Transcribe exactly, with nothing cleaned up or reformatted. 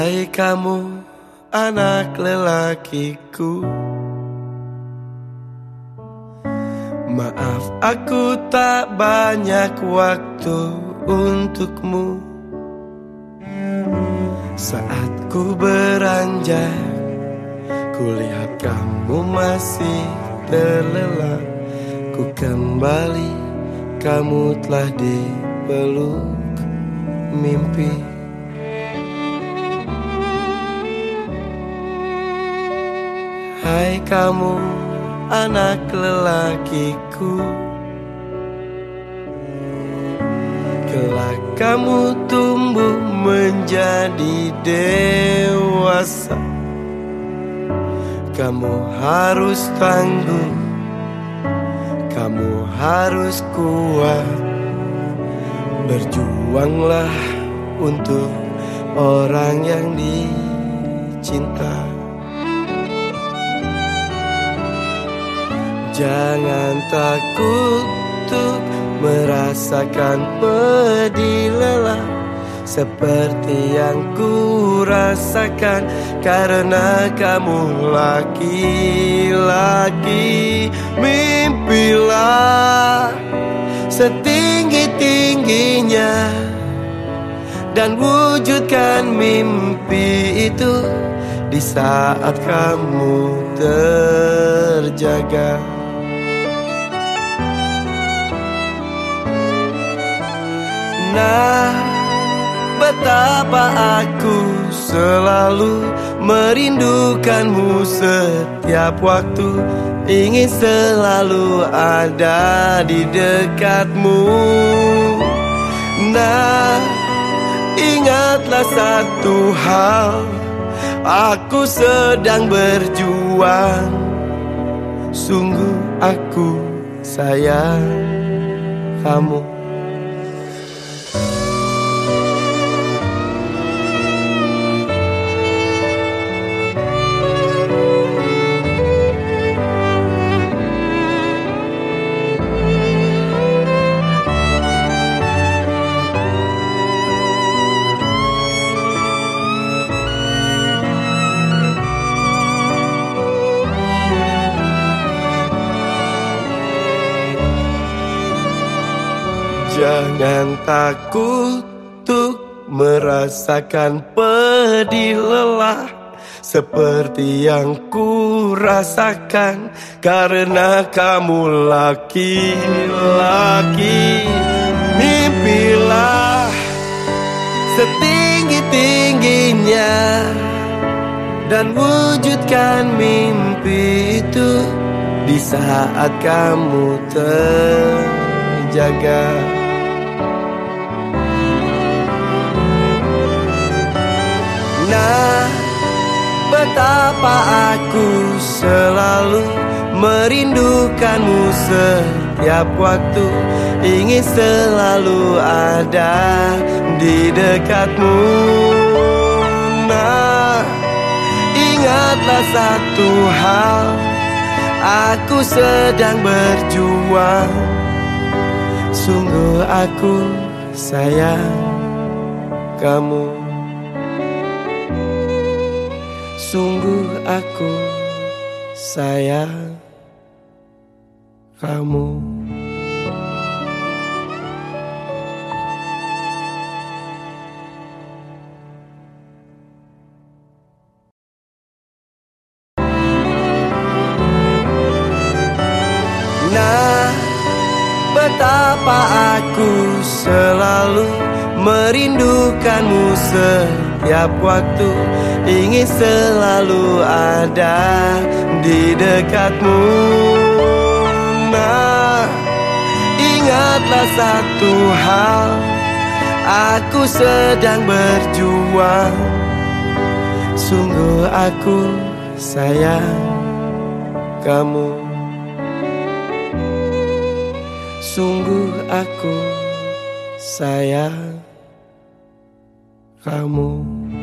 Hai kamu, anak lelakiku, maaf aku tak banyak waktu untukmu. Saat ku beranjak, kulihat kamu masih terlelap. Ku kembali, kamu telah dipeluk mimpi. Hai kamu, anak lelakiku, kelak kamu tumbuh menjadi dewasa. Kamu harus tangguh, kamu harus kuat. Berjuanglah untuk orang yang dicinta. Jangan takut untuk merasakan pedih lelah seperti yang ku rasakan, karena kamu laki-laki. Mimpilah setinggi-tingginya dan wujudkan mimpi itu di saat kamu terjaga. Nah, betapa aku selalu merindukanmu setiap waktu, ingin selalu ada di dekatmu. Nah, ingatlah satu hal, aku sedang berjuang. Sungguh aku sayang kamu. Jangan takut untuk merasakan pedih lelah seperti yang ku rasakan, karena kamu laki-laki. Mimpilah setinggi-tingginya dan wujudkan mimpi itu di saat kamu terjaga. Nah, betapa aku selalu merindukanmu setiap waktu, ingin selalu ada di dekatmu. Nah, ingatlah satu hal, aku sedang berjuang. Sungguh aku sayang kamu. Sungguh aku sayang kamu. Nah, betapa aku selalu merindukanmu setiap waktu, ingin selalu ada di dekatmu. Nah, ingatlah satu hal, aku sedang berjuang. Sungguh aku sayang kamu. Sungguh aku sayang kamu.